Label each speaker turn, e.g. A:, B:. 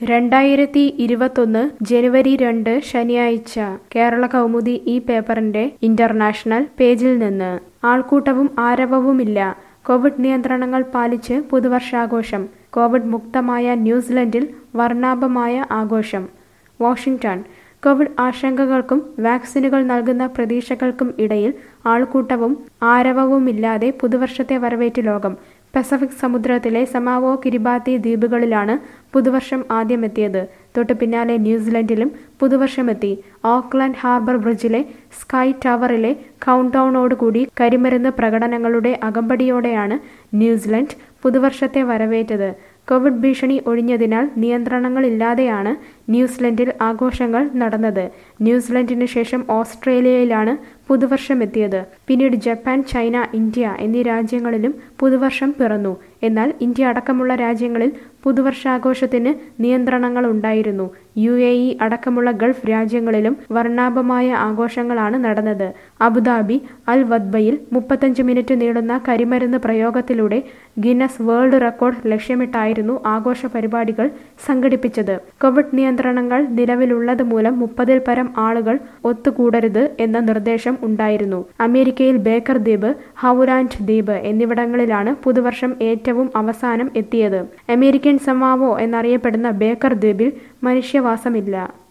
A: 2021 ജനുവരി 2 ശനിയാഴ്ച കേരള കൗമുദി ഈ പേപ്പറിന്റെ ഇന്റർനാഷണൽ പേജിൽ നിന്ന് ആൾക്കൂട്ടവും ആരവവുമില്ല. കോവിഡ് നിയന്ത്രണങ്ങൾ പാലിച്ച് പുതുവർഷാഘോഷം. കോവിഡ് മുക്തമായ ന്യൂസിലൻഡിൽ വർണ്ണാഭമായ ആഘോഷം. വാഷിംഗ്ടൺ. കോവിഡ് ആശങ്കകൾക്കും വാക്സിനുകൾ നൽകുന്ന പ്രതീക്ഷകൾക്കും ഇടയിൽ ആൾക്കൂട്ടവും ആരവവുമില്ലാതെ പുതുവർഷത്തെ വരവേറ്റ് ലോകം. പസഫിക് സമുദ്രത്തിലെ സമാവോ കിരിബാത്തി ദ്വീപുകളിലാണ് പുതുവർഷം ആദ്യമെത്തിയത്. തൊട്ടു പിന്നാലെ ന്യൂസിലൻഡിലും പുതുവർഷമെത്തി. ഓക്ലൻഡ് ഹാർബർ ബ്രിഡ്ജിലെ സ്കൈ ടവറിലെ കൗണ്ട് ഡൗണോടുകൂടി കരിമരുന്ന് പ്രകടനങ്ങളുടെ അകമ്പടിയോടെയാണ് ന്യൂസിലൻഡ് പുതുവർഷത്തെ വരവേറ്റത്. കോവിഡ് ഭീഷണി ഒഴിഞ്ഞതിനാൽ നിയന്ത്രണങ്ങളില്ലാതെയാണ് ന്യൂസിലൻഡിൽ ആഘോഷങ്ങൾ നടന്നത്. ന്യൂസിലൻഡിന് ശേഷം ഓസ്ട്രേലിയയിലാണ് പുതുവർഷമെത്തിയത്. പിന്നീട് ജപ്പാൻ, ചൈന, ഇന്ത്യ എന്നീ രാജ്യങ്ങളിലും പുതുവർഷം പിറന്നു. എന്നാൽ ഇന്ത്യ അടക്കമുള്ള രാജ്യങ്ങളിൽ പുതുവർഷാഘോഷത്തിന് നിയന്ത്രണങ്ങളുണ്ടായിരുന്നു. UAE അടക്കമുള്ള ഗൾഫ് രാജ്യങ്ങളിലും വർണ്ണാഭമായ ആഘോഷങ്ങളാണ് നടന്നത്. അബുദാബി അൽ വദ്ബയിൽ 35 മിനിറ്റ് നീളുന്ന കരിമരുന്ന് പ്രയോഗത്തിലൂടെ ഗിന്നസ് വേൾഡ് റെക്കോർഡ് ലക്ഷ്യമിട്ടായിരുന്നു ആഘോഷ പരിപാടികൾ സംഘടിപ്പിച്ചത്. കോവിഡ് നിയന്ത്രണങ്ങൾ നിലവിലുള്ളത് മൂലം 30-ൽ പരം ആളുകൾ ഒത്തുകൂടരുത് എന്ന നിർദ്ദേശം ഉണ്ടായിരുന്നു. അമേരിക്കയിൽ ബേക്കർ ദ്വീപ്, ഹൗലാൻഡ് ദ്വീപ് എന്നിവിടങ്ങളിലാണ് പുതുവർഷം ഏറ്റവും അവസാനം എത്തിയത്. അമേരിക്കൻ സമാവോ എന്നറിയപ്പെടുന്ന ബേക്കർ ദ്വീപിൽ മനുഷ്യവാസമില്ല.